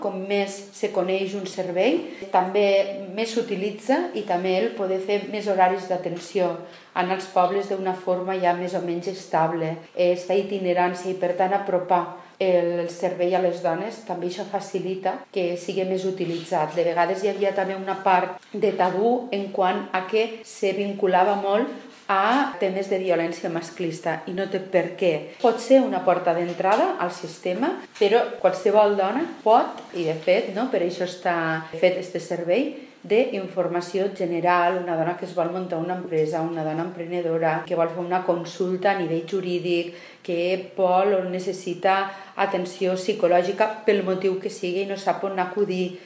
Com més se coneix un servei, també més s'utilitza i també el poder fer més horaris d'atenció en els pobles d'una forma ja més o menys estable, esta itinerància i per tant apropar el servei a les dones, també això facilita que sigui més utilitzat. De vegades hi havia també una part de tabú en quant a que se vinculava molt a temes de violència masclista i no té per què. Pot ser una porta d'entrada al sistema, però qualsevol dona pot, i de fet, per això està fet aquest servei d'informació general, una dona que es vol muntar una empresa, una dona emprenedora, que vol fer una consulta a nivell jurídic, que vol o necessita atenció psicològica pel motiu que sigui i no sap on acudir.